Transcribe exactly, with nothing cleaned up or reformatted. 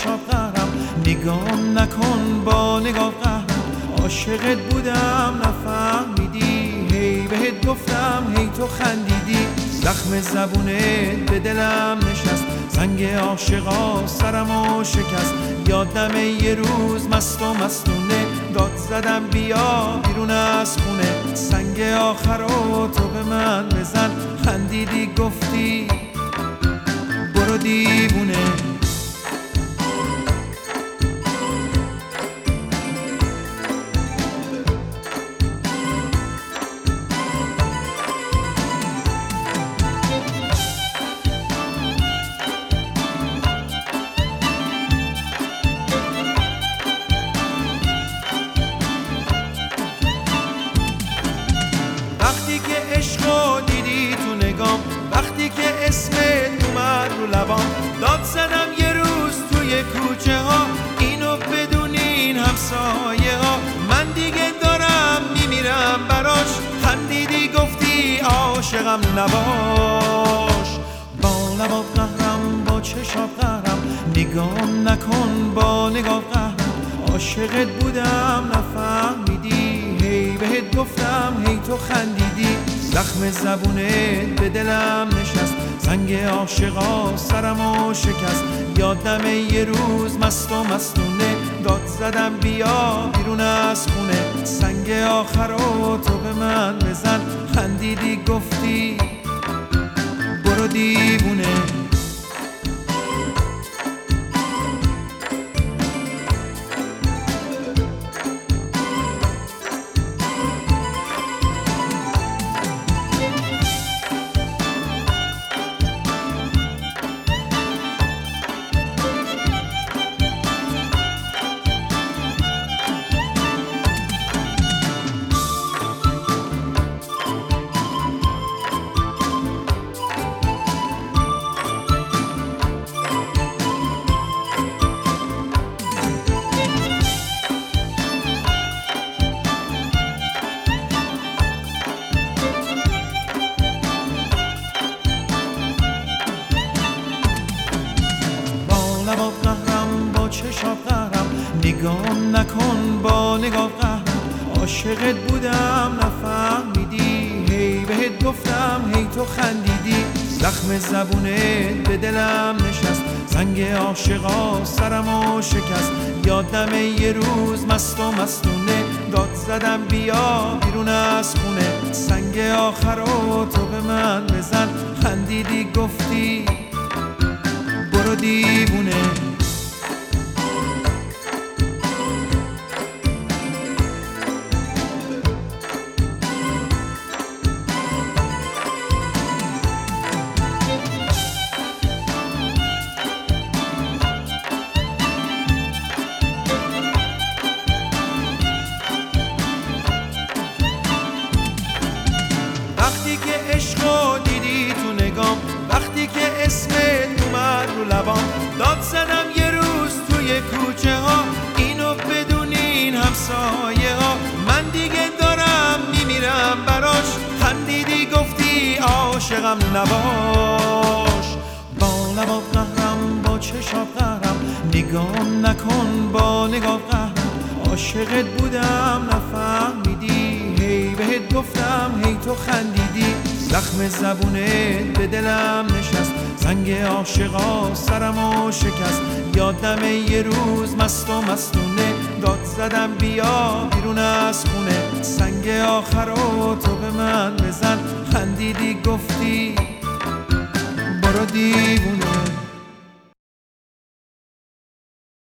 چشات قهرم، نگام نکن با نگاه قهرم. عاشقت بودم نفهمیدی، هی بهت گفتم هی تو خندیدی. زخم زبونت به دلم نشست، زنگ عاشقا سرمو شکست. یادم یه روز مست و مستونه، داد زدم بیا بیرون از خونه. سنگ آخرو تو به من بزن، خندیدی گفتی برو دیوونه. وقتی که عشقو دیدی تو نگام، وقتی که اسمت اومد رو لبام، داد زدم یه روز توی کوچه ها، اینو بدونین همسایه ها. من دیگه دارم میمیرم براش، خندیدی گفتی عاشقم نباش. با لبات قهرم با چشات قهرم، نگام نکن با نگاه قهرم. عاشقت بودم نفهمیدی، هی بهت گفتم هی تو خندیدی. زخم زبونت به دلم نشست، زنگ عاشقا سرمو شکست. یادم یه روز مست و مستونه، داد زدم بیا بیرون از خونه. سنگ آخرو تو به من بزن، خندیدی گفتی برو دیوونه. لبات قهرم با چشات قهرم، نگام نکن با نگاه قهرم. عاشقت بودم نفهمیدی، هی بهت گفتم هی تو خندیدی. زخم زبونت به دلم نشست، زنگ عاشقا سرمو شکست. یادم یه روز مست و مستونه، داد زدم بیا بیرون از خونه. سنگ آخرو تو به من بزن، خندیدی گفتی برو دیوونه. وقتی که عشقو دیدی تو نگام، وقتی که اسمت اومد رو لبام، داد زدم یه روز توی کوچه ها، اینو بدونین همسایه ها. من دیگه دارم میمیرم براش، خندیدی گفتی عاشقم نباش. با لبات قهرم با چشات قهرم، نگام نکن با نگاه قهرم. عاشقت بودم نفهمیدی، هی بهت گفتم هی تو خندیدی. زخم زبونت به دلم نشست، زنگ عاشقا سرمو شکست. یادم یه روز مست و مستونه، داد زدم بیا بیرون از خونه. سنگ آخرو تو به من بزن، خندیدی گفتی برو دیوونه.